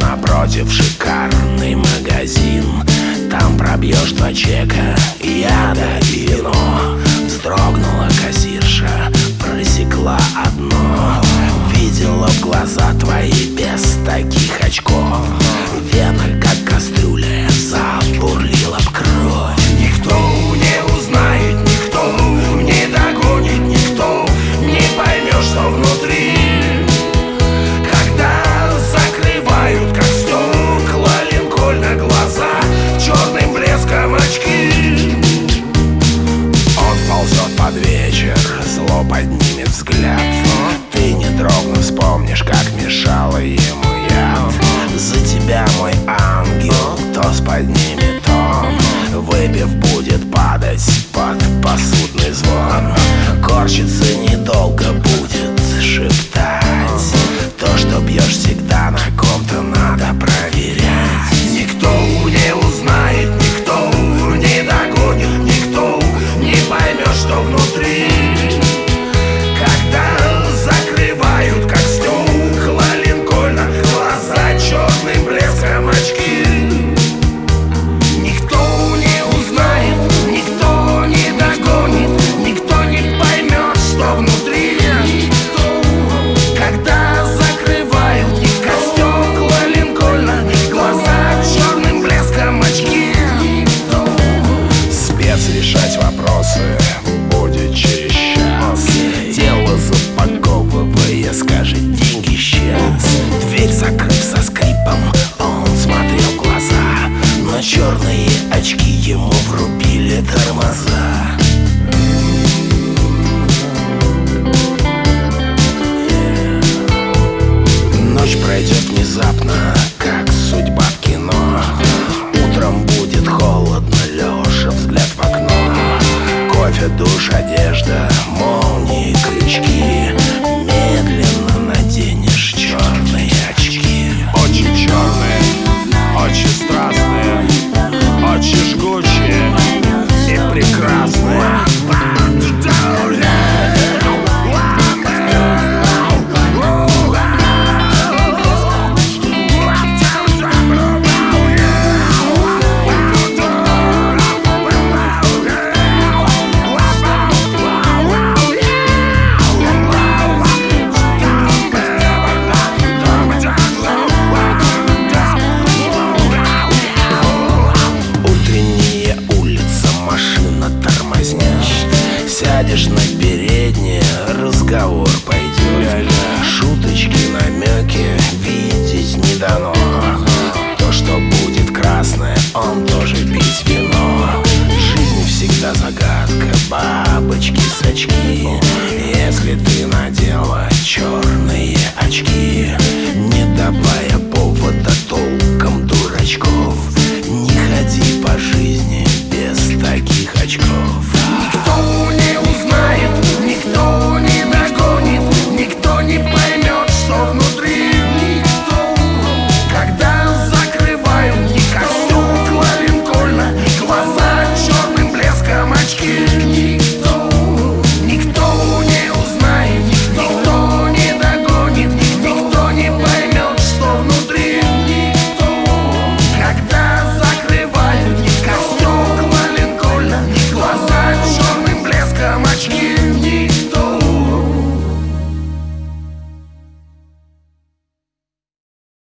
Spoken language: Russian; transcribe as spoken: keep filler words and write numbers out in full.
напротив шикарный магазин. Там пробьешь два чека, яда и вино. Вздрогнула кассирша, просекла одно. Видела в глаза твои без таких очков. Вена, как кастрюля, забурлила в кровь. Никто не узнает, никто не догонит, никто не поймет, что внутри. Когда закрывают, как стекла, линкольна глаза, черным блеском очки. Он ползет под вечер, зло поднимет взгляд. Ты, не дрогнув, вспомнишь, как мешала ему яд. За тебя, мой ангел, тост поднимет он. Выпив, будет падать под посудный звон. Корчиться недолго будет шептать. То, что бьешь, всегда на ком-то надо проверять. Никто не узнает, никто не догонит, никто не поймет, что внутри. Когда закрывают, как стекла, линкольна глаза, черным блеском очки. Никто не узнает, никто не догонит, никто не поймет, что внутри. Когда закрывают, как стекла, линкольна глаза, черным блеском очки. Спец решать вопросы будет через час. Тело запаковывая, скажет, деньги исчез. Дверь закрыв со скрипом, он смотрел в глаза. Но черные очки ему врубили тормоза. Ночь пройдет внезапно, как судьба в кино. Утром будет холодно, лежа взгляд в окно. Кофе, душ, одежда, молнии, крючки. Медленно наденешь черные очки. Очень черные, очень страстные, очень жгучие и прекрасные. Сядешь на переднее, разговор пойдет. Шуточки, намеки видеть не дано. То, что будет красное, он тоже пить вино. Жизнь всегда загадка, бабочки с очки. Если ты надела черные очки.